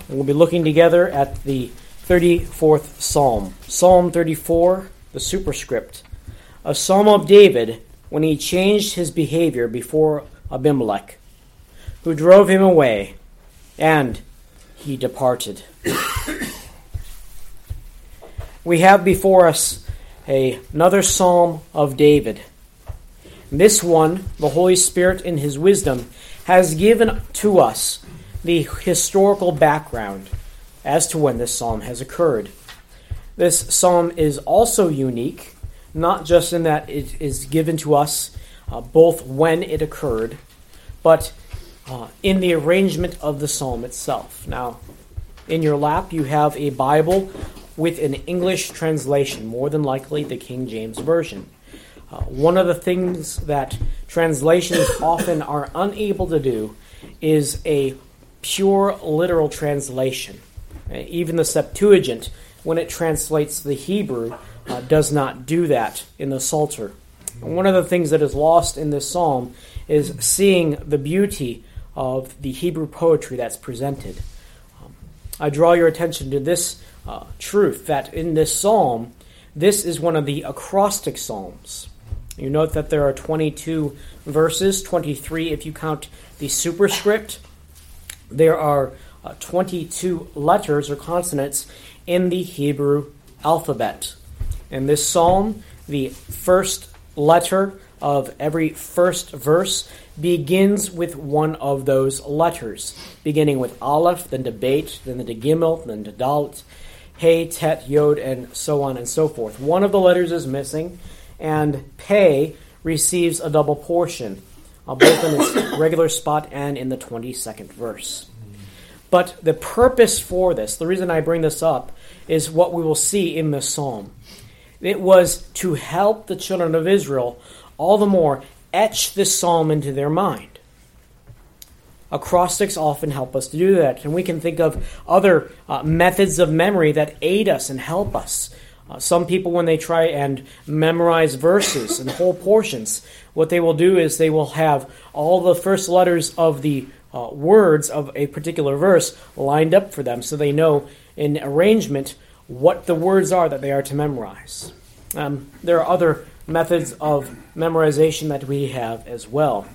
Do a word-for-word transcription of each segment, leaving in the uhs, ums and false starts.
And we'll be looking together at the thirty-fourth Psalm. Psalm thirty-four, the superscript. A psalm of David when he changed his behavior before Abimelech, who drove him away, and he departed. We have before us a, another psalm of David. This one, the Holy Spirit in his wisdom, has given to us the historical background as to when this psalm has occurred. This psalm is also unique, not just in that it is given to us uh, both when it occurred, but uh, in the arrangement of the psalm itself. Now, in your lap you have a Bible with an English translation, more than likely the King James Version. Uh, one of the things that translations often are unable to do is a pure literal translation. Uh, even the Septuagint, when it translates the Hebrew, uh, does not do that in the Psalter. And one of the things that is lost in this psalm is seeing the beauty of the Hebrew poetry that's presented. Um, I draw your attention to this uh, truth, that in this psalm, this is one of the acrostic psalms. You note that there are twenty-two verses, twenty-three if you count the superscript. There are uh, twenty-two letters or consonants in the Hebrew alphabet. In this psalm, the first letter of every first verse begins with one of those letters, beginning with Aleph, then to Beit, then to Gimel, then to Dalet, Hey, Tet, Yod, and so on and so forth. One of the letters is missing, and Pei receives a double portion, uh, both in its regular spot and in the twenty-second verse. But the purpose for this, the reason I bring this up, is what we will see in this psalm. It was to help the children of Israel all the more etch this psalm into their mind. Acrostics often help us to do that, and we can think of other uh, methods of memory that aid us and help us. Uh, some people, when they try and memorize verses and whole portions, what they will do is they will have all the first letters of the uh, words of a particular verse lined up for them so they know in arrangement what the words are that they are to memorize. Um, there are other methods of memorization that we have as well.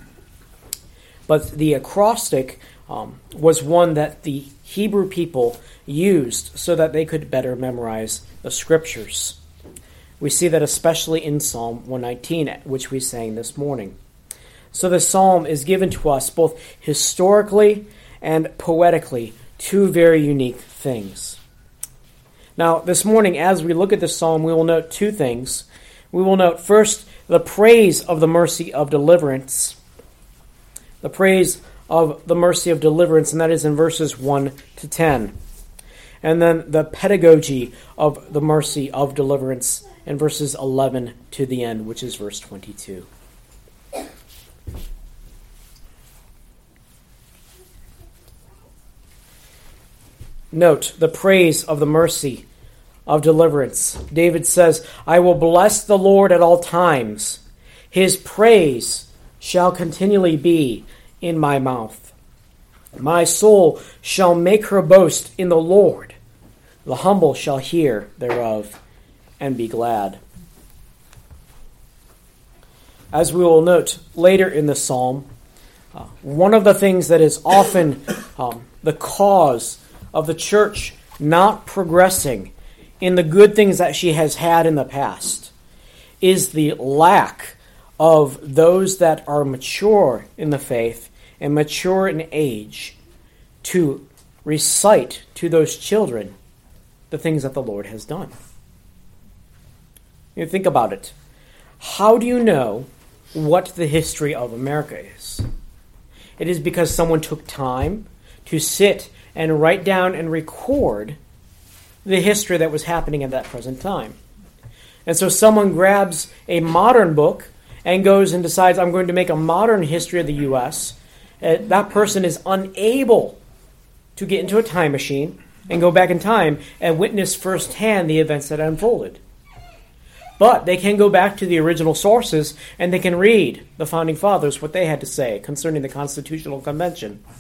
But the acrostic um, was one that the Hebrew people used so that they could better memorize the Scriptures. We see that especially in Psalm one nineteen, which we sang this morning. So the psalm is given to us both historically and poetically, two very unique things. Now, this morning, as we look at this psalm, we will note two things. We will note first the praise of the mercy of deliverance, the praise of the mercy of deliverance, and that is in verses one to ten. And then the pedagogy of the mercy of deliverance in verses eleven to the end, which is verse twenty-two. Note the praise of the mercy of deliverance. David says, I will bless the Lord at all times. His praise shall continually be in my mouth. My soul shall make her boast in the Lord. The humble shall hear thereof and be glad. As we will note later in the psalm, uh, one of the things that is often um, the cause of the church not progressing in the good things that she has had in the past is the lack of those that are mature in the faith and mature in age to recite to those children the things that the Lord has done. You think about it. How do you know what the history of America is? It is because someone took time to sit and write down and record the history that was happening at that present time. And so someone grabs a modern book and goes and decides, I'm going to make a modern history of the U S Uh, that person is unable to get into a time machine and go back in time and witness firsthand the events that unfolded. But they can go back to the original sources and they can read the Founding Fathers, what they had to say concerning the Constitutional Convention.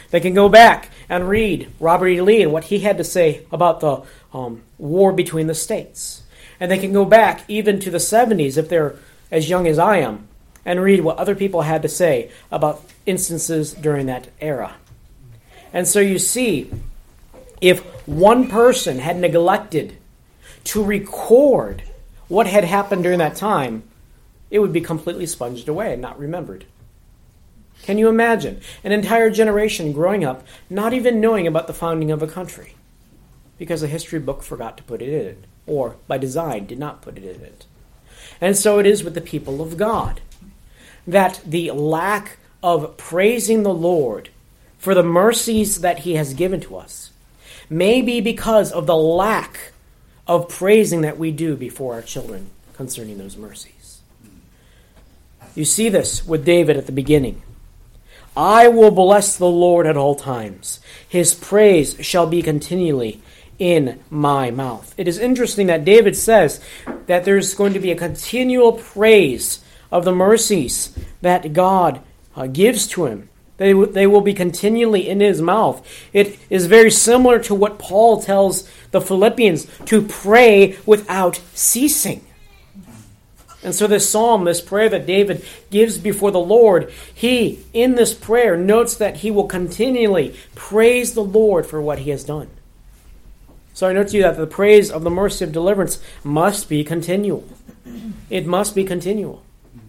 They can go back and read Robert E. Lee and what he had to say about the um, war between the states. And they can go back even to the seventies, if they're as young as I am, and read what other people had to say about instances during that era. And so you see, if one person had neglected to record what had happened during that time, it would be completely sponged away and not remembered. Can you imagine an entire generation growing up not even knowing about the founding of a country because a history book forgot to put it in it, or by design did not put it in it? And so it is with the people of God, that the lack of praising the Lord for the mercies that he has given to us may be because of the lack of praising that we do before our children concerning those mercies. You see this with David at the beginning. I will bless the Lord at all times. His praise shall be continually in my mouth. It is interesting that David says that there's going to be a continual praise of the mercies that God uh, gives to him. They, w- they will be continually in his mouth. It is very similar to what Paul tells the Philippians, to pray without ceasing. And so this psalm, this prayer that David gives before the Lord, he, in this prayer, notes that he will continually praise the Lord for what he has done. So I note to you that the praise of the mercy of deliverance must be continual. It must be continual.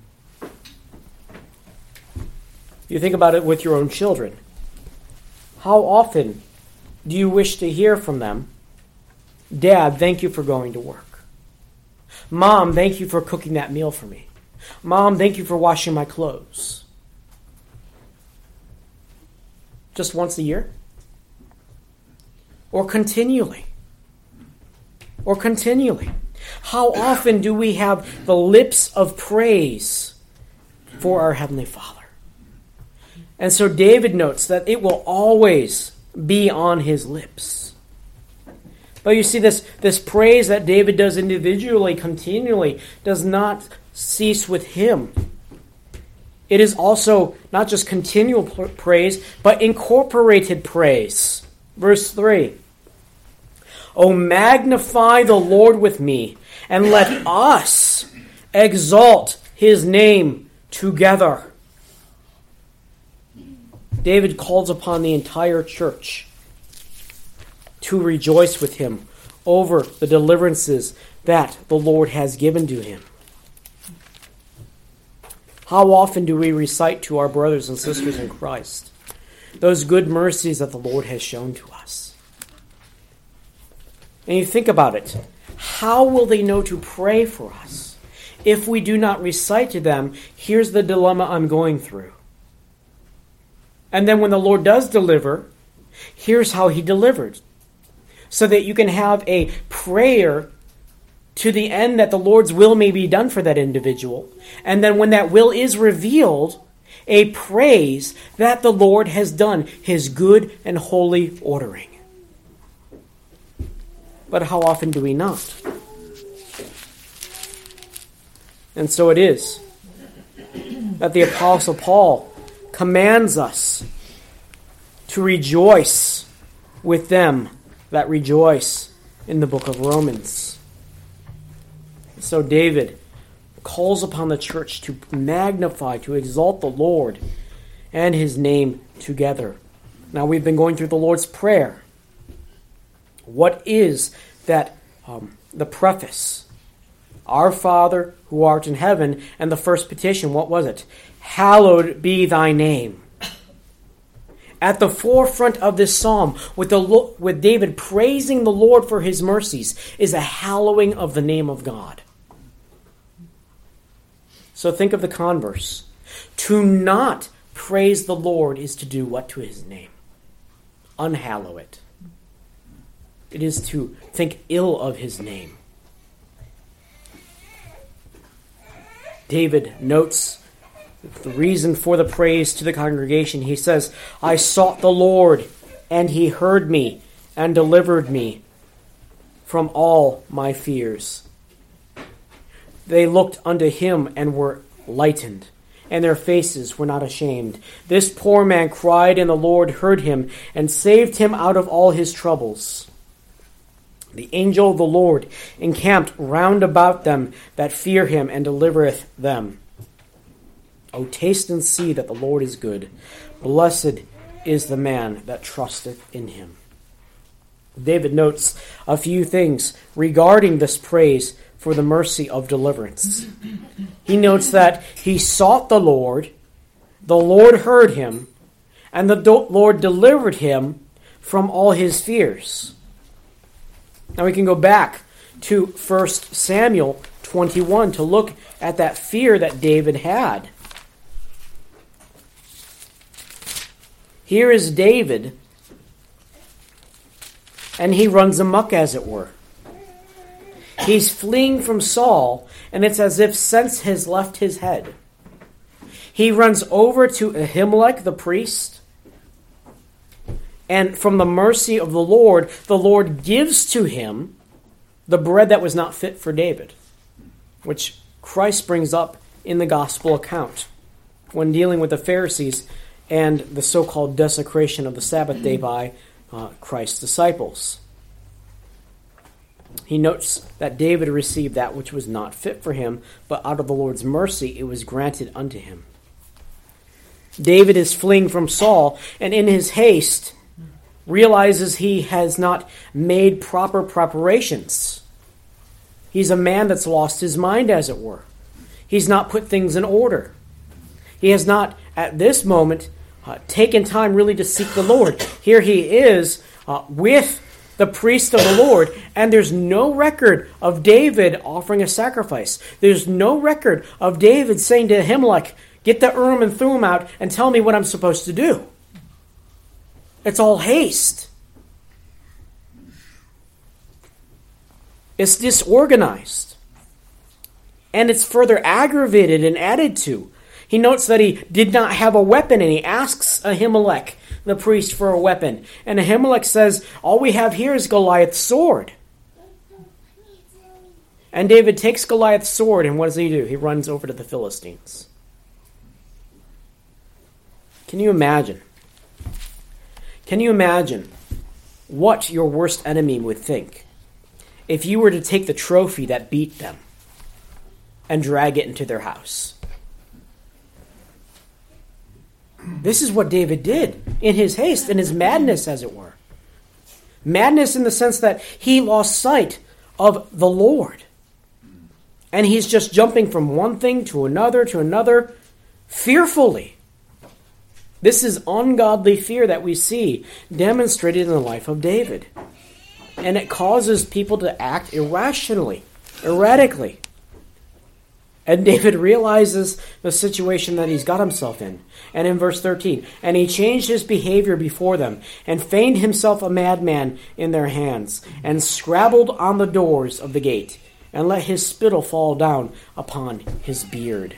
You think about it with your own children. How often do you wish to hear from them, Dad, thank you for going to work. Mom, thank you for cooking that meal for me. Mom, thank you for washing my clothes. Just once a year? Or continually? Or continually? How often do we have the lips of praise for our Heavenly Father? And so David notes that it will always be on his lips. But you see, this, this praise that David does individually, continually, does not cease with him. It is also not just continual praise, but incorporated praise. Verse three. Oh, magnify the Lord with me, and let us exalt his name together. David calls upon the entire church to rejoice with him over the deliverances that the Lord has given to him. How often do we recite to our brothers and sisters in Christ those good mercies that the Lord has shown to us? And you think about it. How will they know to pray for us if we do not recite to them, here's the dilemma I'm going through? And then when the Lord does deliver, here's how he delivered. So that you can have a prayer to the end that the Lord's will may be done for that individual. And then when that will is revealed, a praise that the Lord has done his good and holy ordering. But how often do we not? And so it is that the Apostle Paul commands us to rejoice with them that rejoice in the book of Romans. So David calls upon the church to magnify, to exalt the Lord and his name together. Now we've been going through the Lord's Prayer. What is that, um, the preface? Our Father who art in heaven, and the first petition, what was it? Hallowed be thy name. At the forefront of this psalm, with, the, with David praising the Lord for his mercies, is a hallowing of the name of God. So think of the converse. To not praise the Lord is to do what to his name? Unhallow it. It is to think ill of his name. David notes the reason for the praise to the congregation. He says, I sought the Lord, and he heard me and delivered me from all my fears. They looked unto him and were lightened. and their faces were not ashamed. This poor man cried, and the Lord heard him, and saved him out of all his troubles. The angel of the Lord encamped round about them that fear him, and delivereth them. O taste and see that the Lord is good. Blessed is the man that trusteth in him. David notes a few things regarding this praise for the mercy of deliverance. He notes that he sought the Lord, the Lord heard him, and the do- Lord delivered him from all his fears. Now we can go back to First Samuel twenty-one to look at that fear that David had. Here is David, and he runs amok, as it were. He's fleeing from Saul, and it's as if sense has left his head. He runs over to Ahimelech the priest, and from the mercy of the Lord, the Lord gives to him the bread that was not fit for David, which Christ brings up in the gospel account when dealing with the Pharisees and the so-called desecration of the Sabbath day by uh, Christ's disciples. He notes that David received that which was not fit for him, but out of the Lord's mercy it was granted unto him. David is fleeing from Saul, and in his haste realizes he has not made proper preparations. He's a man that's lost his mind, as it were. He's not put things in order. He has not, at this moment, uh, taken time really to seek the Lord. Here he is uh, with the priest of the Lord, and there's no record of David offering a sacrifice. There's no record of David saying to Ahimelech, get the Urim and Thummim out and tell me what I'm supposed to do. It's all haste. It's disorganized. And it's further aggravated and added to. He notes that he did not have a weapon, and he asks Ahimelech, the priest, for a weapon. And Ahimelech says, all we have here is Goliath's sword. And David takes Goliath's sword, and what does he do? He runs over to the Philistines. Can you imagine? Can you imagine what your worst enemy would think if you were to take the trophy that beat them and drag it into their house? This is what David did in his haste, in his madness, as it were. Madness in the sense that he lost sight of the Lord. And he's just jumping from one thing to another to another fearfully. This is ungodly fear that we see demonstrated in the life of David. And it causes people to act irrationally, erratically. And David realizes the situation that he's got himself in. And in verse thirteen, and he changed his behavior before them, and feigned himself a madman in their hands, and scrabbled on the doors of the gate, and let his spittle fall down upon his beard.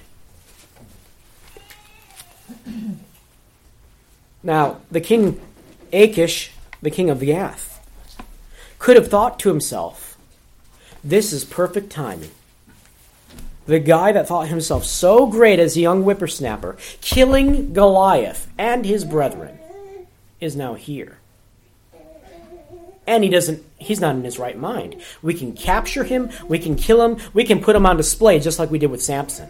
Now, the king Achish, the king of Gath, could have thought to himself, this is perfect timing. The guy that thought himself so great as a young whippersnapper, killing Goliath and his brethren, is now here. And he doesn't, he's not in his right mind. We can capture him, we can kill him, we can put him on display just like we did with Samson.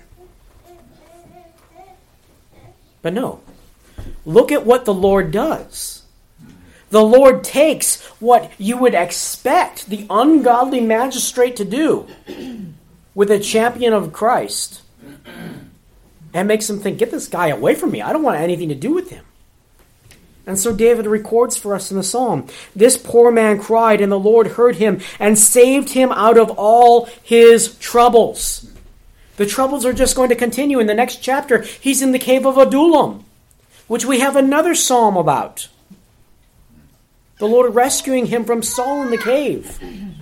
But no. Look at what the Lord does. The Lord takes what you would expect the ungodly magistrate to do with a champion of Christ and makes him think, get this guy away from me. I don't want anything to do with him. And so David records for us in the psalm, this poor man cried, and the Lord heard him and saved him out of all his troubles. The troubles are just going to continue. In the next chapter, he's in the cave of Adullam, which we have another psalm about. The Lord rescuing him from Saul in the cave.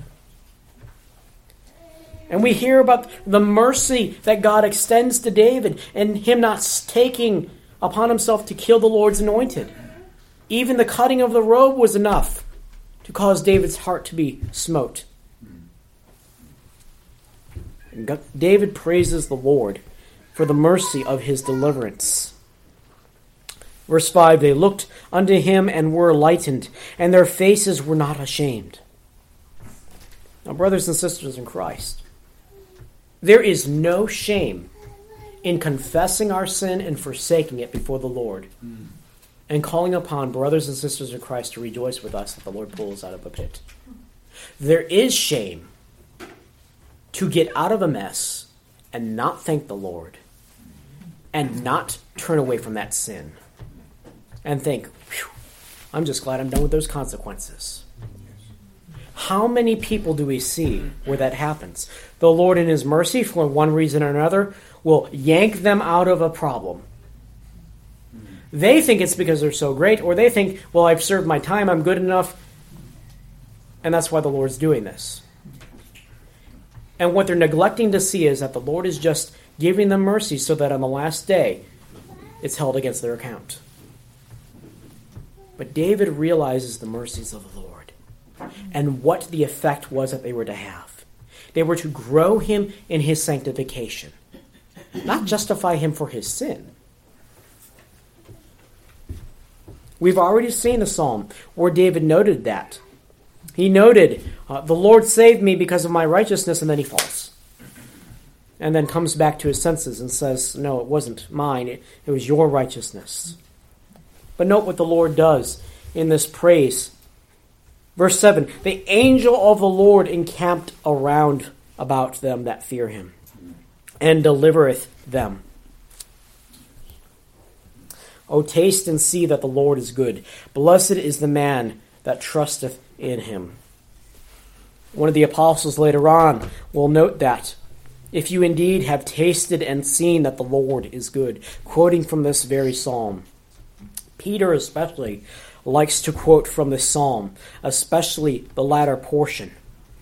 And we hear about the mercy that God extends to David and him not taking upon himself to kill the Lord's anointed. Even the cutting of the robe was enough to cause David's heart to be smote. And David praises the Lord for the mercy of his deliverance. Verse five, they looked unto him and were lightened, and their faces were not ashamed. Now, brothers and sisters in Christ, there is no shame in confessing our sin and forsaking it before the Lord, mm. and calling upon brothers and sisters in Christ to rejoice with us that the Lord pulls us out of a pit. There is shame to get out of a mess and not thank the Lord and not turn away from that sin and think, I'm just glad I'm done with those consequences. How many people do we see where that happens? The Lord in his mercy, for one reason or another, will yank them out of a problem. They think it's because they're so great, or they think, well, I've served my time, I'm good enough, and that's why the Lord's doing this. And what they're neglecting to see is that the Lord is just giving them mercy so that on the last day, it's held against their account. But David realizes the mercies of the Lord and what the effect was that they were to have. They were to grow him in his sanctification, not justify him for his sin. We've already seen the psalm where David noted that. He noted, uh, the Lord saved me because of my righteousness, and then he falls. And then comes back to his senses and says, no, it wasn't mine, it, it was your righteousness. But note what the Lord does in this praise. Verse seven, the angel of the Lord encamped around about them that fear him, and delivereth them. O taste and see that the Lord is good. Blessed is the man that trusteth in him. One of the apostles later on will note that, if you indeed have tasted and seen that the Lord is good, quoting from this very psalm. Peter especially likes to quote from this psalm, especially the latter portion.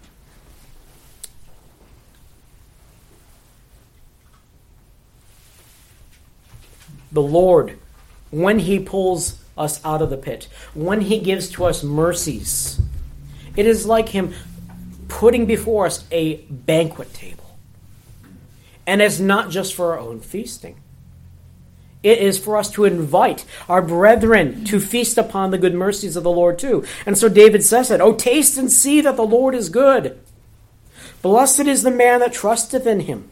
The Lord, when he pulls us out of the pit, when he gives to us mercies, it is like him putting before us a banquet table. And it's not just for our own feasting. It is for us to invite our brethren to feast upon the good mercies of the Lord too. And so David says it, "Oh, taste and see that the Lord is good. Blessed is the man that trusteth in him."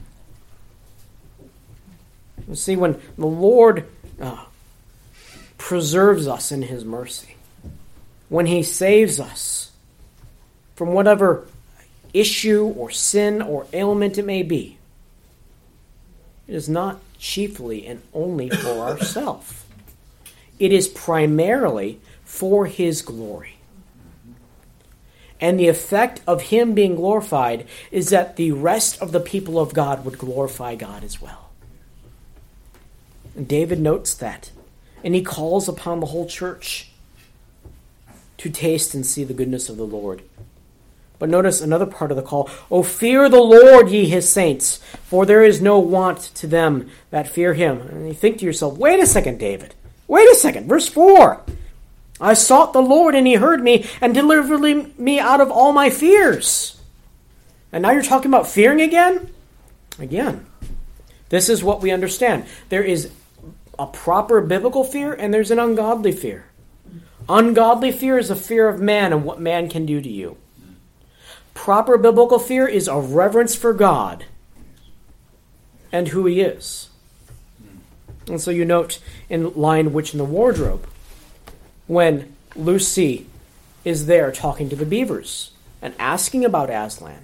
You see, when the Lord uh, preserves us in his mercy, when he saves us from whatever issue or sin or ailment it may be, it is not chiefly and only for ourselves. It is primarily for his glory. And the effect of him being glorified is that the rest of the people of God would glorify God as well. And David notes that. And he calls upon the whole church to taste and see the goodness of the Lord. But notice another part of the call. "O fear the Lord, ye his saints, for there is no want to them that fear him." And you think to yourself, wait a second, David. Wait a second. Verse four. "I sought the Lord, and he heard me, and delivered me out of all my fears." And now you're talking about fearing again? Again, this is what we understand. There is a proper biblical fear, and there's an ungodly fear. Ungodly fear is a fear of man and what man can do to you. Proper biblical fear is a reverence for God and who he is. And so you note in Lion, Witch, and the Wardrobe, when Lucy is there talking to the beavers and asking about Aslan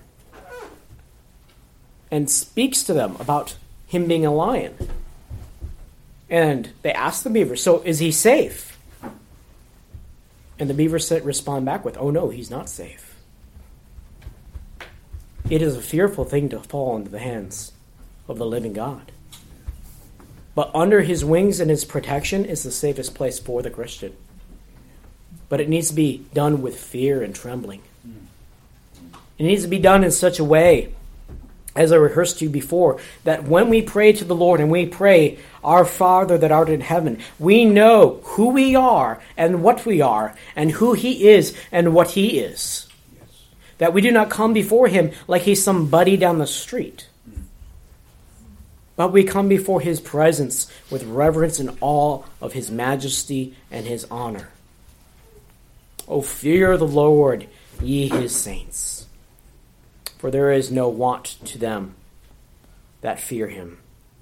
and speaks to them about him being a lion. And they ask the beavers, "So is he safe?" And the beavers respond back with, "Oh no, he's not safe." It is a fearful thing to fall into the hands of the living God. But under his wings and his protection is the safest place for the Christian. But it needs to be done with fear and trembling. It needs to be done in such a way, as I rehearsed to you before, that when we pray to the Lord and we pray, "Our Father that art in heaven," we know who we are and what we are and who he is and what he is. That we do not come before him like he's some buddy down the street. but we come before his presence with reverence and awe of his majesty and his honor. O fear the Lord, ye his saints, for there is no want to them that fear him.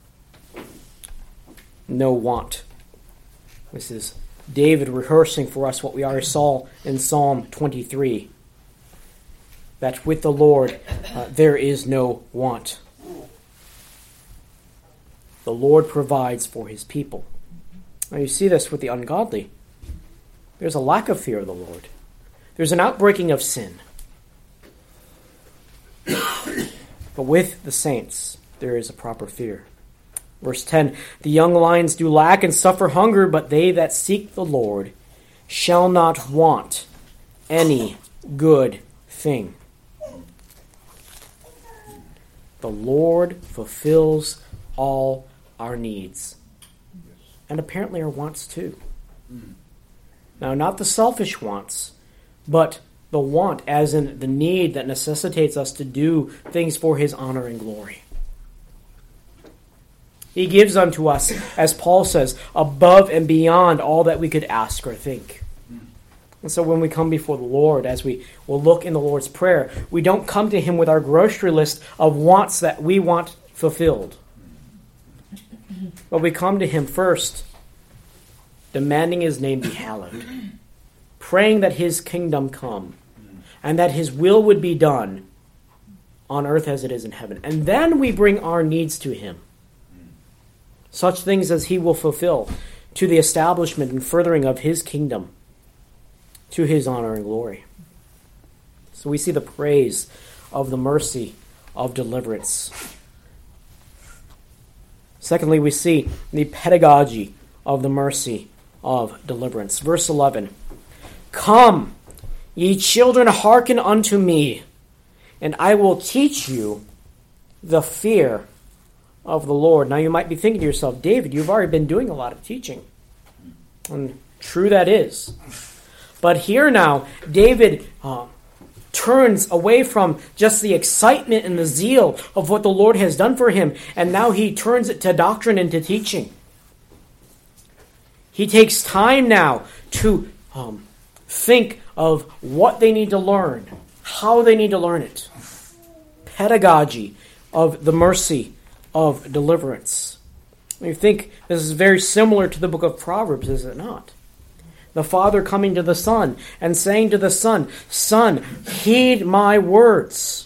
No want. This is David rehearsing for us what we already saw in Psalm twenty-three, that with the Lord uh, there is no want. The Lord provides for his people. Now you see this with the ungodly. There's a lack of fear of the Lord. There's an outbreaking of sin. But with the saints, there is a proper fear. Verse ten, the young lions do lack and suffer hunger, but they that seek the Lord shall not want any good thing. The Lord fulfills all our needs, and apparently our wants too. Now, not the selfish wants, but the want as in the need that necessitates us to do things for his honor and glory. He gives unto us, as Paul says, above and beyond all that we could ask or think. And so when we come before the Lord, as we will look in the Lord's Prayer, we don't come to him with our grocery list of wants that we want fulfilled. But we come to him first, demanding his name be hallowed, praying that his kingdom come, and that his will would be done on earth as it is in heaven. And then we bring our needs to him, such things as he will fulfill to the establishment and furthering of his kingdom, to his honor and glory. So we see the praise of the mercy of deliverance. Secondly, we see the pedagogy of the mercy of deliverance. Verse eleven, come, ye children, hearken unto me, and I will teach you the fear of the Lord. Now you might be thinking to yourself, David, you've already been doing a lot of teaching. And true that is. But here now, David uh, turns away from just the excitement and the zeal of what the Lord has done for him, and now he turns it to doctrine and to teaching. He takes time now to um, think of what they need to learn, how they need to learn it. Pedagogy of the mercy of deliverance. You think this is very similar to the book of Proverbs, is it not? The father coming to the son and saying to the son, Son, heed my words.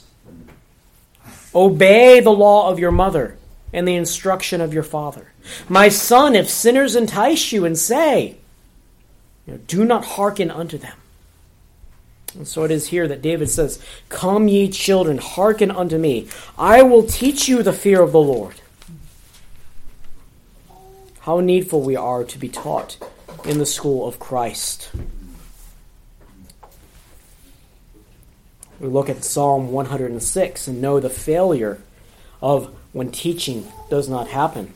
Obey the law of your mother and the instruction of your father. My son, if sinners entice you and say, you know, do not hearken unto them. And so it is here that David says, come ye children, hearken unto me. I will teach you the fear of the Lord. How needful we are to be taught in the school of Christ. We look at Psalm one hundred six and know the failure of when teaching does not happen.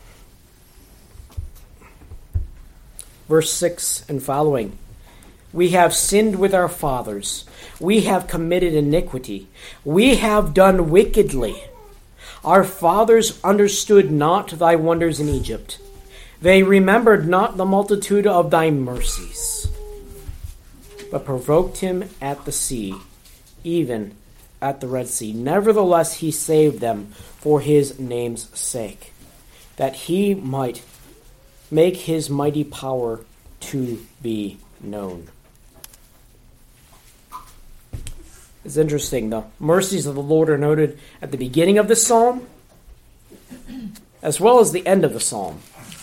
Verse six and following. We have sinned with our fathers. We have committed iniquity. We have done wickedly. Our fathers understood not thy wonders in Egypt. They remembered not the multitude of thy mercies, but provoked him at the sea, even at the Red Sea. Nevertheless, he saved them for his name's sake, that he might make his mighty power to be known. It's interesting. The mercies of the Lord are noted at the beginning of the psalm, as well as the end of the psalm.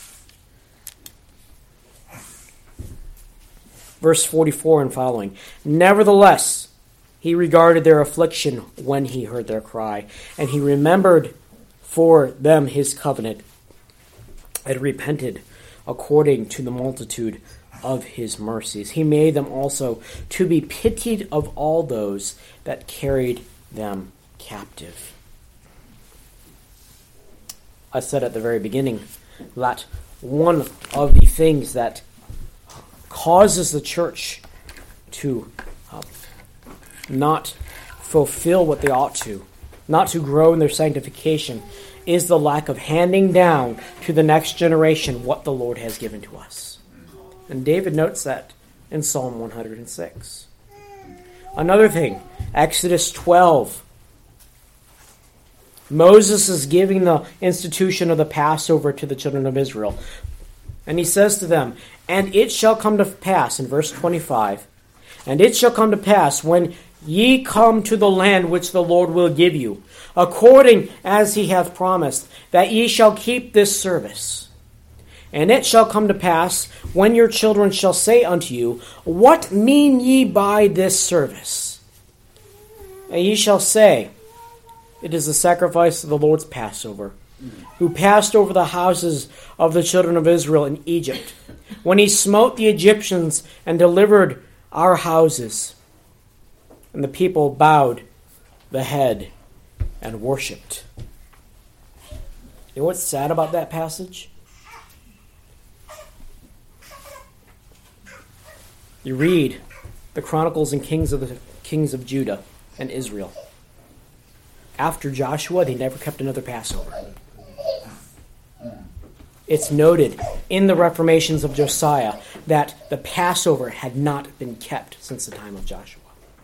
Verse forty-four and following. Nevertheless, he regarded their affliction when he heard their cry, and he remembered for them his covenant, and repented according to the multitude of his mercies. He made them also to be pitied of all those that carried them captive. I said at the very beginning that one of the things that causes the church to uh, not fulfill what they ought to, not to grow in their sanctification, is the lack of handing down to the next generation what the Lord has given to us. And David notes that in Psalm one hundred six. Another thing, Exodus twelve. Moses is giving the institution of the Passover to the children of Israel. And he says to them, "And it shall come to pass," in verse twenty-five, "and it shall come to pass when ye come to the land which the Lord will give you, according as he hath promised, that ye shall keep this service. And it shall come to pass, when your children shall say unto you, What mean ye by this service? And ye shall say, It is the sacrifice of the Lord's Passover, who passed over the houses of the children of Israel in Egypt, when he smote the Egyptians and delivered our houses. And the people bowed the head and worshipped." You know what's sad about that passage? You read the Chronicles and Kings of the Kings of Judah and Israel. After Joshua, they never kept another Passover. It's noted in the reformations of Josiah that the Passover had not been kept since the time of Joshua.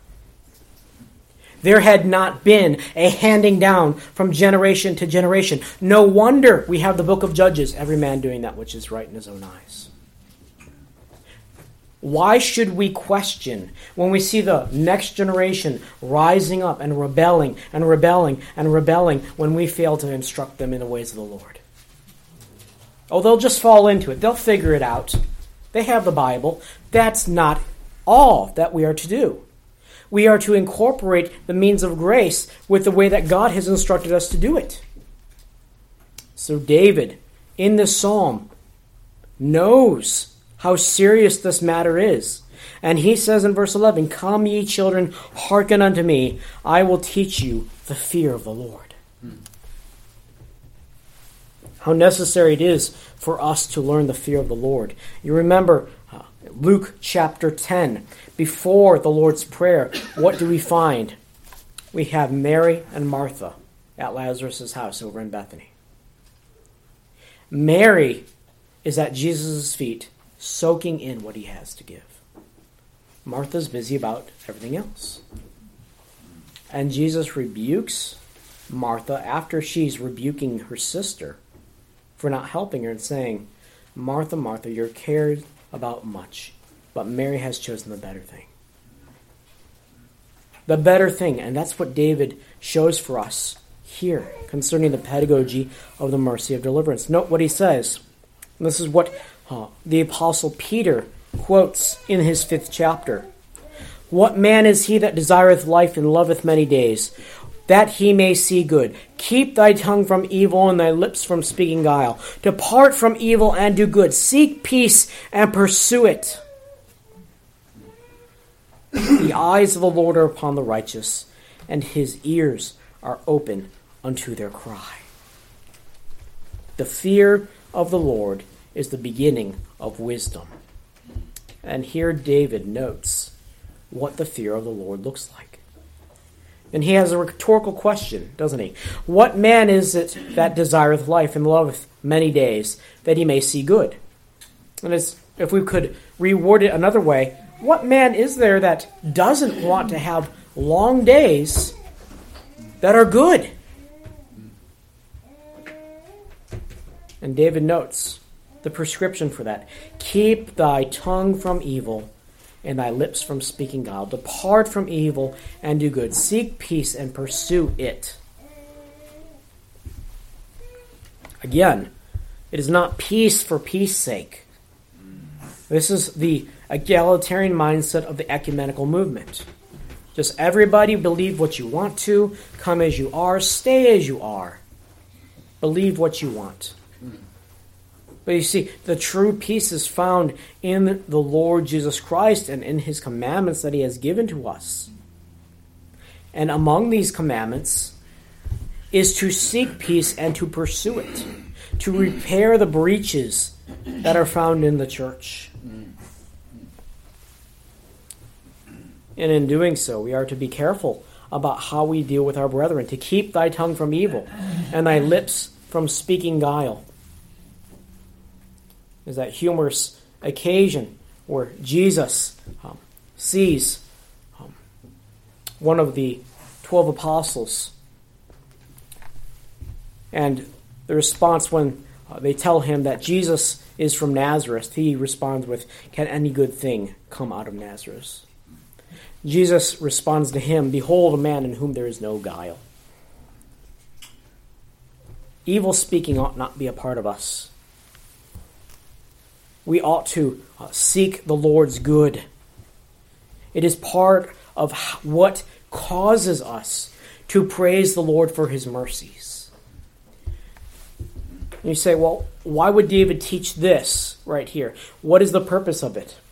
There had not been a handing down from generation to generation. No wonder we have the book of Judges, every man doing that which is right in his own eyes. Why should we question when we see the next generation rising up and rebelling and rebelling and rebelling when we fail to instruct them in the ways of the Lord? Oh, they'll just fall into it. They'll figure it out. They have the Bible. That's not all that we are to do. We are to incorporate the means of grace with the way that God has instructed us to do it. So David, in this psalm, knows how serious this matter is. And he says in verse eleven, "Come, ye children, hearken unto me. I will teach you the fear of the Lord." Hmm. How necessary it is for us to learn the fear of the Lord. You remember uh, Luke chapter ten. Before the Lord's Prayer, what do we find? We have Mary and Martha at Lazarus' house over in Bethany. Mary is at Jesus' feet, soaking in what he has to give. Martha's busy about everything else. And Jesus rebukes Martha after she's rebuking her sister for not helping her and saying, "Martha, Martha, you're cared about much, but Mary has chosen the better thing." The better thing, and that's what David shows for us here concerning the pedagogy of the mercy of deliverance. Note what he says. And this is what uh, the Apostle Peter quotes in his fifth chapter. "What man is he that desireth life and loveth many days, that he may see good? Keep thy tongue from evil and thy lips from speaking guile. Depart from evil and do good. Seek peace and pursue it. The eyes of the Lord are upon the righteous, and his ears are open unto their cry." The fear of the Lord is the beginning of wisdom. And here David notes what the fear of the Lord looks like. And he has a rhetorical question, doesn't he? What man is it that desireth life and loveth many days, that he may see good? And it's, if we could reword it another way, what man is there that doesn't want to have long days that are good? And David notes the prescription for that. Keep thy tongue from evil and thy lips from speaking guile. Depart from evil and do good. Seek peace and pursue it. Again, it is not peace for peace sake. This is the egalitarian mindset of the ecumenical movement. Just everybody believe what you want to, come as you are, stay as you are. Believe what you want. But you see, the true peace is found in the Lord Jesus Christ and in his commandments that he has given to us. And among these commandments is to seek peace and to pursue it, to repair the breaches that are found in the church. And in doing so, we are to be careful about how we deal with our brethren, to keep thy tongue from evil. and thy lips from speaking guile. There's that humorous occasion where Jesus um, sees um, one of the twelve apostles, and the response when uh, they tell him that Jesus is from Nazareth, he responds with, "Can any good thing come out of Nazareth?" Jesus responds to him, "Behold a man in whom there is no guile." Evil speaking ought not be a part of us. We ought to uh, seek the Lord's good. It is part of what causes us to praise the Lord for his mercies. And you say, well, why would David teach this right here? What is the purpose of it?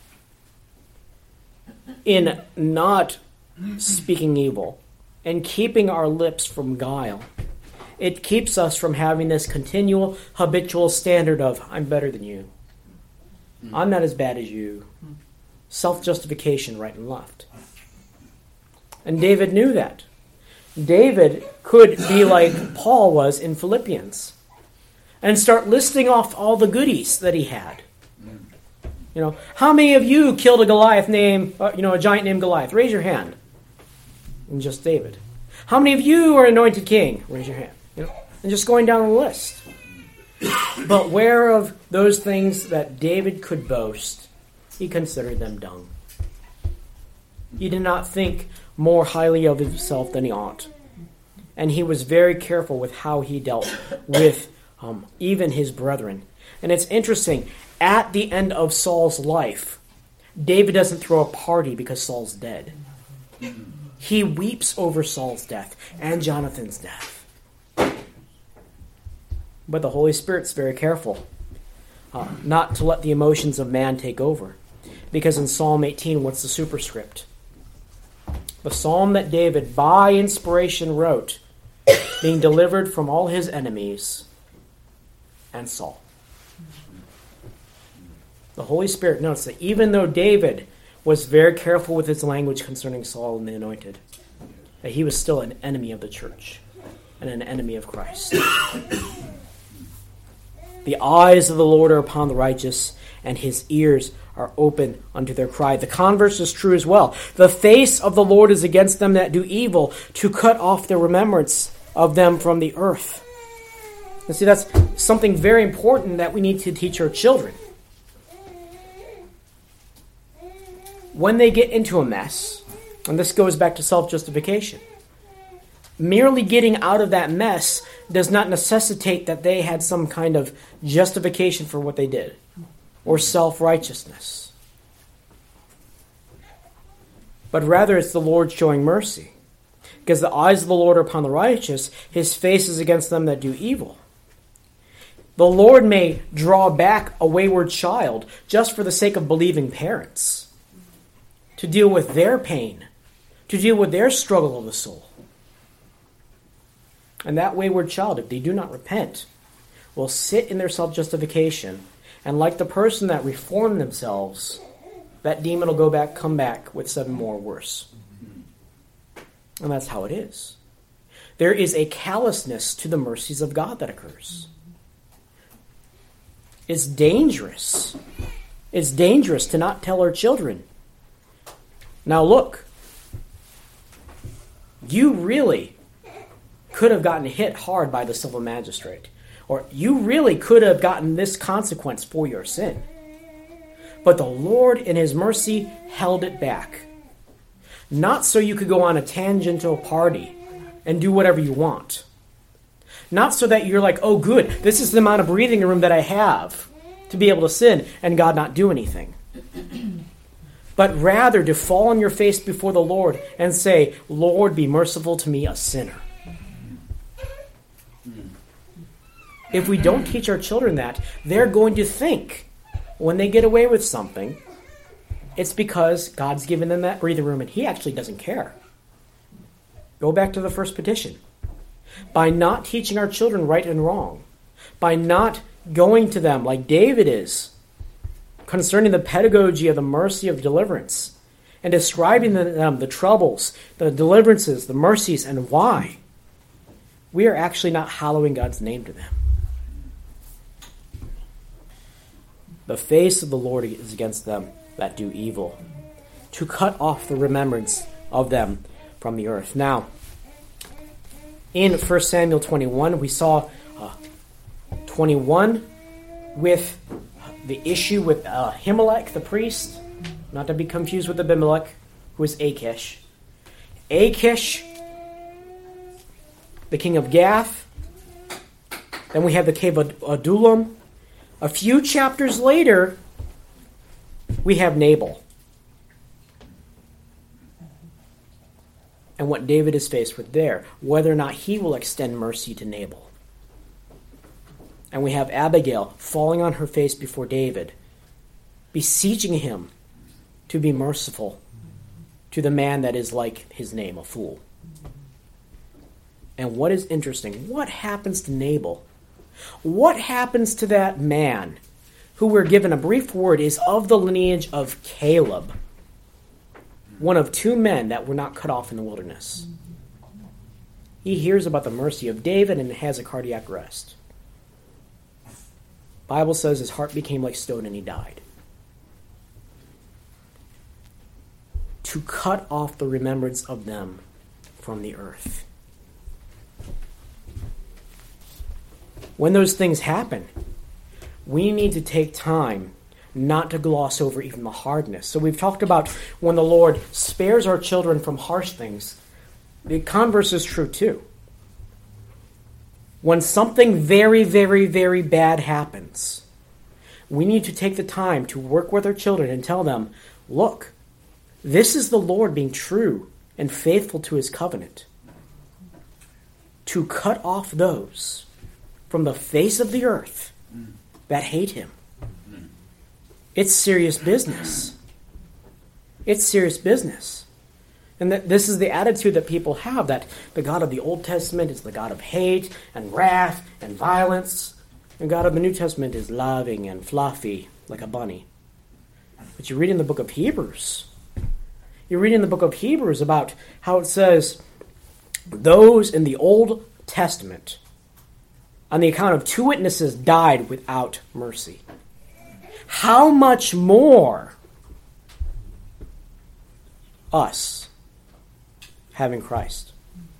In not speaking evil and keeping our lips from guile, it keeps us from having this continual, habitual standard of, I'm better than you. I'm not as bad as you. Self-justification right and left. And David knew that. David could be like Paul was in Philippians and start listing off all the goodies that he had. You know, how many of you killed a Goliath named, uh, you know, a giant named Goliath? Raise your hand. And just David. How many of you are anointed king? Raise your hand. You know, and just going down the list. But where of those things that David could boast, he considered them dung. He did not think more highly of himself than he ought. And he was very careful with how he dealt with um, even his brethren. And it's interesting, at the end of Saul's life, David doesn't throw a party because Saul's dead. He weeps over Saul's death and Jonathan's death. But the Holy Spirit's very careful uh, not to let the emotions of man take over. Because in Psalm eighteen, what's the superscript? The psalm that David, by inspiration, wrote, being delivered from all his enemies and Saul. The Holy Spirit notes that even though David was very careful with his language concerning Saul and the anointed, that he was still an enemy of the church and an enemy of Christ. The eyes of the Lord are upon the righteous, and his ears are open unto their cry. The converse is true as well. The face of the Lord is against them that do evil, to cut off the remembrance of them from the earth. And see, that's something very important that we need to teach our children. When they get into a mess, and this goes back to self-justification, merely getting out of that mess does not necessitate that they had some kind of justification for what they did, or self-righteousness. But rather it's the Lord showing mercy. Because the eyes of the Lord are upon the righteous, his face is against them that do evil. The Lord may draw back a wayward child just for the sake of believing parents, to deal with their pain, to deal with their struggle of the soul. And that wayward child, if they do not repent, will sit in their self-justification, and like the person that reformed themselves, that demon will go back, come back with seven more worse. And that's how it is. There is a callousness to the mercies of God that occurs. It's dangerous. It's dangerous to not tell our children. Now look, you really could have gotten hit hard by the civil magistrate. Or you really could have gotten this consequence for your sin. But the Lord, in his mercy, held it back. Not so you could go on a tangential party and do whatever you want. Not so that you're like, oh good, this is the amount of breathing room that I have to be able to sin and God not do anything. But rather to fall on your face before the Lord and say, Lord, be merciful to me, a sinner. If we don't teach our children that, they're going to think when they get away with something, it's because God's given them that breathing room and he actually doesn't care. Go back to the first petition. By not teaching our children right and wrong, by not going to them like David is, concerning the pedagogy of the mercy of deliverance, and describing to them the troubles, the deliverances, the mercies, and why, we are actually not hallowing God's name to them. The face of the Lord is against them that do evil, to cut off the remembrance of them from the earth. Now, in First Samuel twenty-one, we saw uh, twenty-one with the issue with uh, Ahimelech, the priest, not to be confused with Abimelech, who is Achish. Achish, the king of Gath. Then we have the cave of Adullam. A few chapters later, we have Nabal. And what David is faced with there, whether or not he will extend mercy to Nabal. And we have Abigail falling on her face before David, beseeching him to be merciful to the man that is like his name, a fool. And what is interesting, what happens to Nabal? What happens to that man who we're given a brief word is of the lineage of Caleb, one of two men that were not cut off in the wilderness? He hears about the mercy of David and has a cardiac arrest. Bible says his heart became like stone and he died. To cut off the remembrance of them from the earth. When those things happen, we need to take time not to gloss over even the hardness. So we've talked about when the Lord spares our children from harsh things. The converse is true too. When something very, very, very bad happens, we need to take the time to work with our children and tell them, look, this is the Lord being true and faithful to his covenant. To cut off those from the face of the earth that hate him. It's serious business. It's serious business. And that this is the attitude that people have, that the God of the Old Testament is the God of hate and wrath and violence. And God of the New Testament is loving and fluffy like a bunny. But you read in the book of Hebrews. You read in the book of Hebrews about how it says, those in the Old Testament, on the account of two witnesses, died without mercy. How much more us having Christ?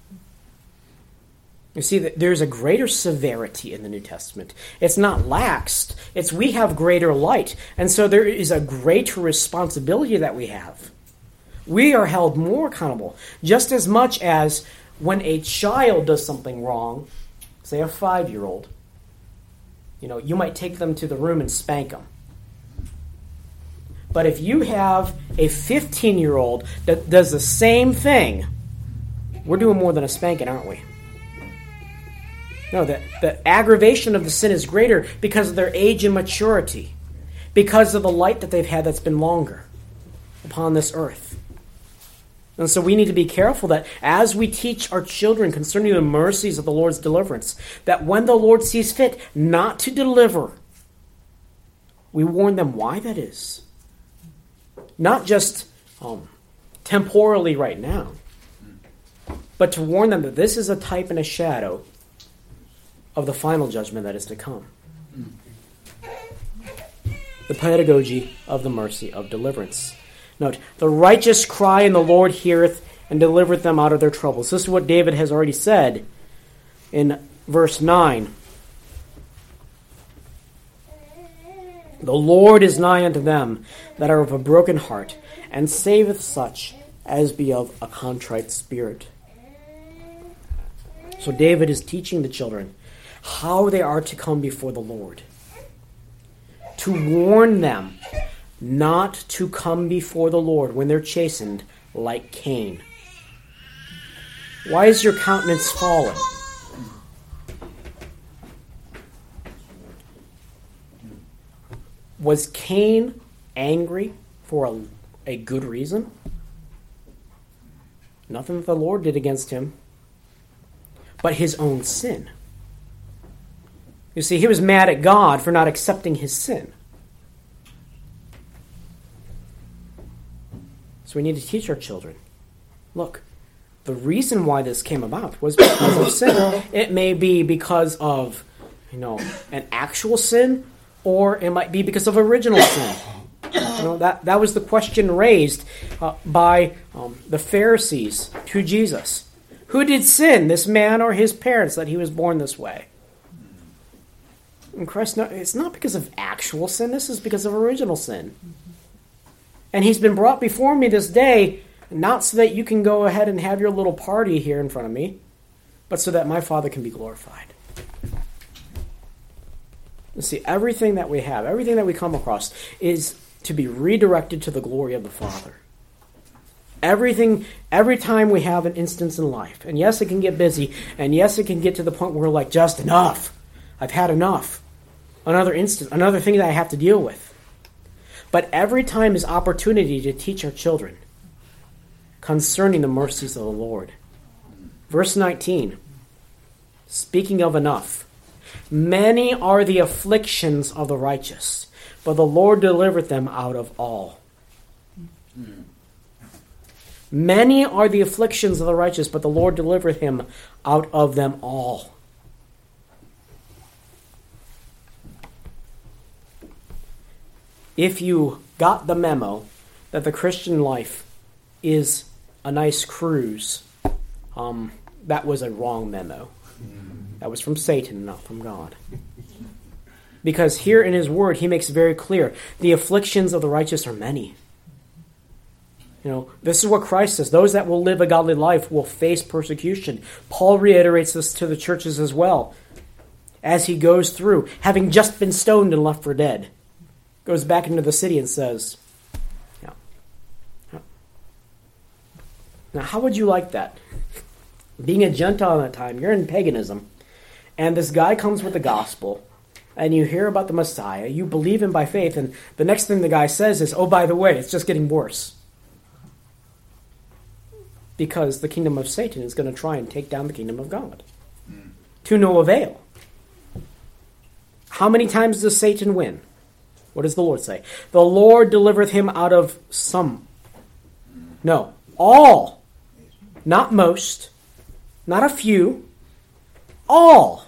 You see, there's a greater severity in the New Testament. It's not laxed. It's we have greater light. And so there is a greater responsibility that we have. We are held more accountable, just as much as when a child does something wrong, say a five-year-old, you know, you might take them to the room and spank them. But if you have a fifteen-year-old that does the same thing, we're doing more than a spanking, aren't we? No, the, the aggravation of the sin is greater because of their age and maturity, because of the light that they've had that's been longer upon this earth. And so we need to be careful that as we teach our children concerning the mercies of the Lord's deliverance, that when the Lord sees fit not to deliver, we warn them why that is. Not just um, temporally right now, but to warn them that this is a type and a shadow of the final judgment that is to come. The pedagogy of the mercy of deliverance. Note, the righteous cry and the Lord heareth and delivereth them out of their troubles. This is what David has already said in verse nine. The Lord is nigh unto them that are of a broken heart, and saveth such as be of a contrite spirit. So David is teaching the children how they are to come before the Lord. To warn them not to come before the Lord when they're chastened like Cain. Why is your countenance fallen? Was Cain angry for a, a good reason? Nothing that the Lord did against him, but his own sin. You see, he was mad at God for not accepting his sin. So we need to teach our children, look, the reason why this came about was because of sin. It may be because of, you know, an actual sin, or it might be because of original sin. You know, that, that was the question raised uh, by um, the Pharisees to Jesus. Who did sin, this man or his parents, that he was born this way? And Christ, no, it's not because of actual sin. This is because of original sin. And he's been brought before me this day, not so that you can go ahead and have your little party here in front of me, but so that my Father can be glorified. You see, everything that we have, everything that we come across is to be redirected to the glory of the Father. Everything, every time we have an instance in life, and yes, it can get busy, and yes, it can get to the point where we're like, just enough. I've had enough. Another instance, another thing that I have to deal with. But every time is opportunity to teach our children concerning the mercies of the Lord. Verse nineteen, speaking of enough. Many are the afflictions of the righteous, but the Lord delivereth them out of all. Mm. Many are the afflictions of the righteous, but the Lord delivereth him out of them all. If you got the memo that the Christian life is a nice cruise, um, that was a wrong memo. That was from Satan, not from God. Because here in his word, he makes very clear, the afflictions of the righteous are many. You know, this is what Christ says. Those that will live a godly life will face persecution. Paul reiterates this to the churches as well. As he goes through, having just been stoned and left for dead, goes back into the city and says, yeah. Now, how would you like that? Being a Gentile at that time, you're in paganism, and this guy comes with the gospel, and you hear about the Messiah, you believe him by faith, and the next thing the guy says is, oh, by the way, it's just getting worse. Because the kingdom of Satan is going to try and take down the kingdom of God. Mm. To no avail. How many times does Satan win? What does the Lord say? The Lord delivereth him out of some. No, all. Not most. Not a few. All.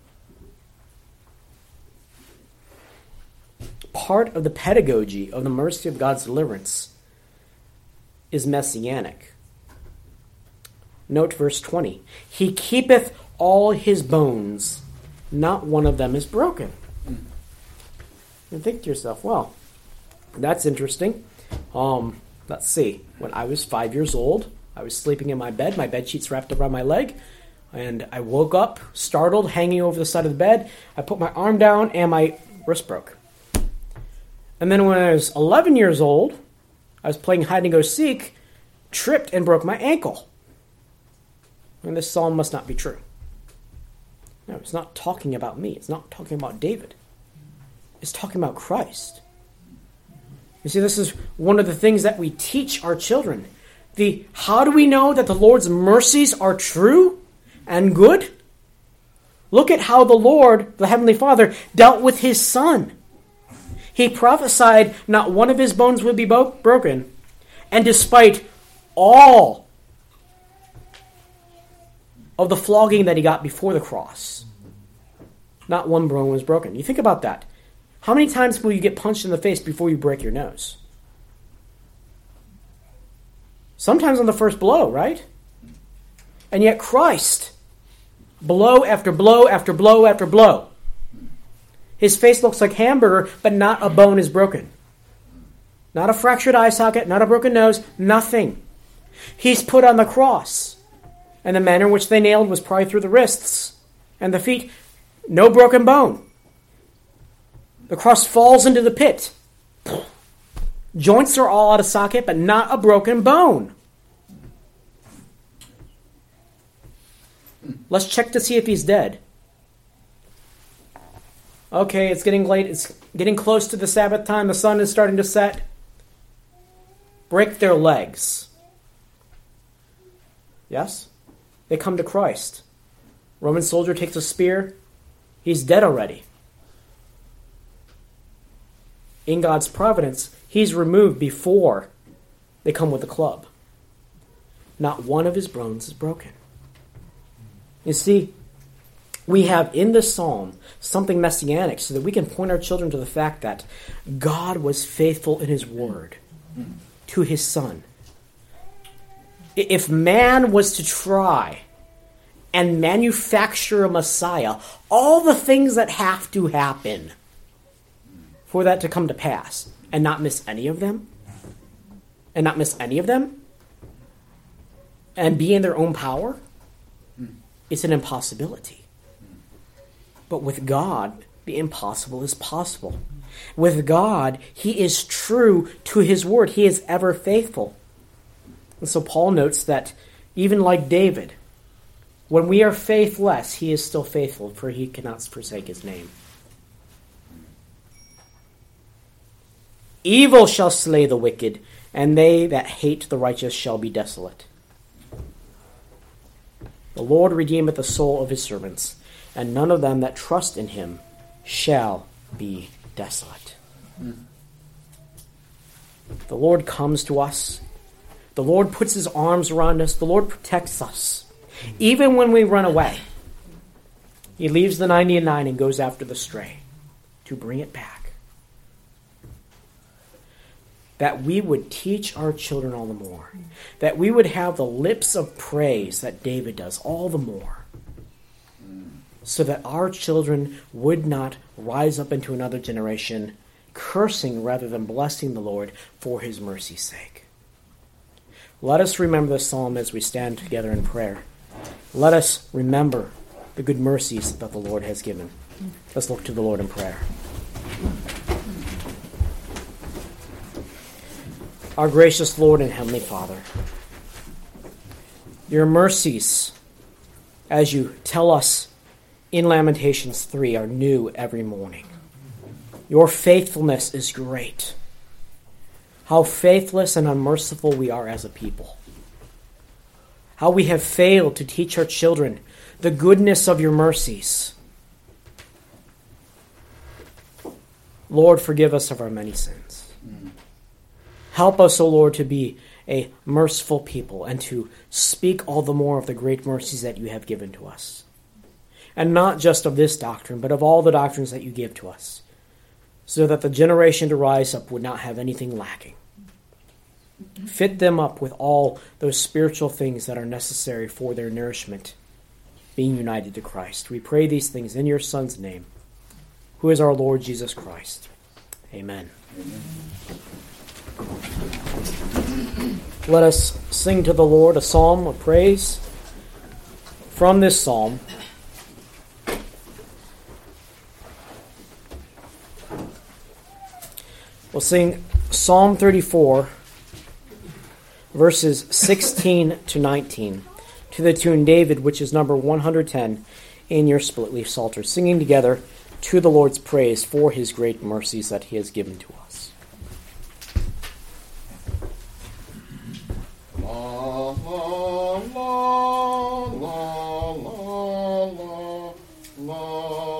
Part of the pedagogy of the mercy of God's deliverance is messianic. Note verse twenty. He keepeth all his bones, not one of them is broken. And think to yourself, well, that's interesting. Um, let's see. When I was five years old, I was sleeping in my bed, my bed sheets wrapped around my leg, and I woke up, startled, hanging over the side of the bed. I put my arm down, and my wrist broke. And then when I was eleven years old, I was playing hide and go seek, tripped and broke my ankle. And this psalm must not be true. No, it's not talking about me. It's not talking about David. It's talking about Christ. You see, this is one of the things that we teach our children. The how do we know that the Lord's mercies are true and good? Look at how the Lord, the Heavenly Father, dealt with his Son. He prophesied not one of his bones would be bo- broken. And despite all of the flogging that he got before the cross, not one bone was broken. You think about that. How many times will you get punched in the face before you break your nose? Sometimes on the first blow, right? And yet Christ, blow after blow after blow after blow. His face looks like hamburger, but not a bone is broken. Not a fractured eye socket, not a broken nose, nothing. He's put on the cross. And the manner in which they nailed was probably through the wrists and the feet. No broken bone. The cross falls into the pit. Joints are all out of socket, but not a broken bone. Let's check to see if he's dead. Okay, it's getting late. It's getting close to the Sabbath time. The sun is starting to set. Break their legs. Yes? They come to Christ. Roman soldier takes a spear. He's dead already. In God's providence, he's removed before they come with the club. not one of his bones is broken. You see, we have in this psalm something messianic so that we can point our children to the fact that God was faithful in his word to his son. If man was to try and manufacture a Messiah, all the things that have to happen for that to come to pass, and not miss any of them, and not miss any of them, and be in their own power, it's an impossibility. But with God, the impossible is possible. With God, he is true to his word. He is ever faithful. And so Paul notes that even like David, when we are faithless, he is still faithful, for he cannot forsake his name. Evil shall slay the wicked, and they that hate the righteous shall be desolate. The Lord redeemeth the soul of his servants, and none of them that trust in him shall be desolate. Mm. The Lord comes to us. The Lord puts his arms around us. The Lord protects us. Even when we run away, he leaves the ninety and nine and goes after the stray to bring it back. That we would teach our children all the more. That we would have the lips of praise that David does all the more. So that our children would not rise up into another generation cursing rather than blessing the Lord for his mercy's sake. Let us remember this psalm as we stand together in prayer. Let us remember the good mercies that the Lord has given. Let's look to the Lord in prayer. Our gracious Lord and Heavenly Father, your mercies, as you tell us in Lamentations three, are new every morning. Your faithfulness is great. How faithless and unmerciful we are as a people. How we have failed to teach our children the goodness of your mercies. Lord, forgive us of our many sins. Mm. Help us, O Lord, to be a merciful people and to speak all the more of the great mercies that you have given to us. And not just of this doctrine, but of all the doctrines that you give to us, so that the generation to rise up would not have anything lacking. Fit them up with all those spiritual things that are necessary for their nourishment, being united to Christ. We pray these things in your Son's name, who is our Lord Jesus Christ. Amen. Amen. Let us sing to the Lord a psalm of praise. From this psalm, we'll sing Psalm thirty-four, verses sixteen to nineteen, to the tune David, which is number one hundred ten in your split leaf psalter, singing together to the Lord's praise for his great mercies that he has given to us. La, la, la, la, la, la,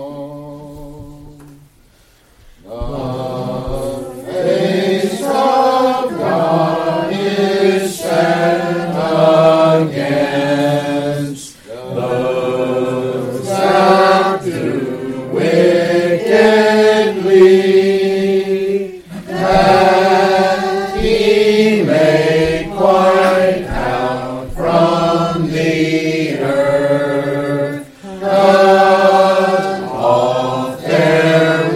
la, la. The face of God is set against those that do wickedly, that he may quiet out from the earth cut off their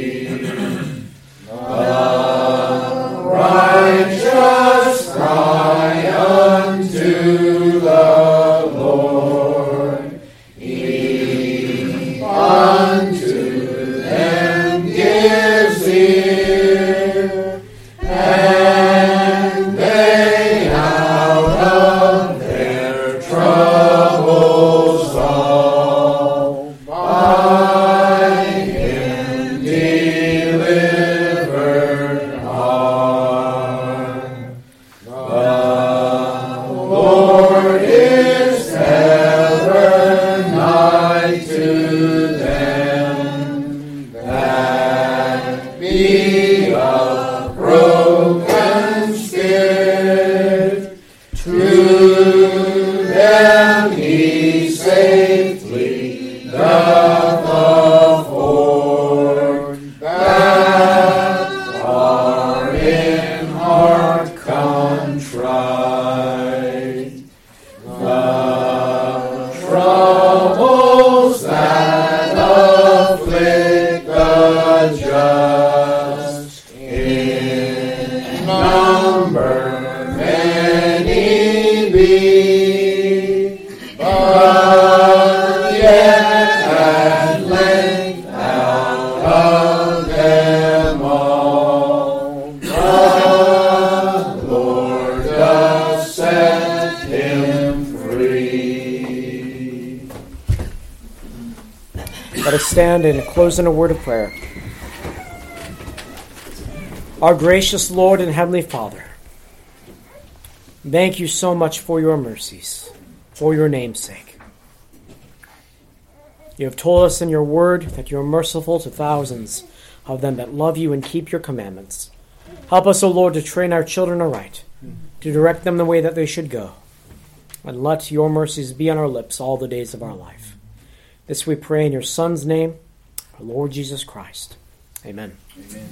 memory. The righteous cry right. The troubles that afflict the just in number many be, but yet at length out of them all the Lord doth set him free. Let us stand and close in a word of prayer. Our gracious Lord and Heavenly Father, thank you so much for your mercies, for your name's sake. You have told us in your word that you are merciful to thousands of them that love you and keep your commandments. Help us, O Lord, to train our children aright, to direct them the way that they should go, and let your mercies be on our lips all the days of our life. This we pray in your Son's name, our Lord Jesus Christ. Amen. Amen.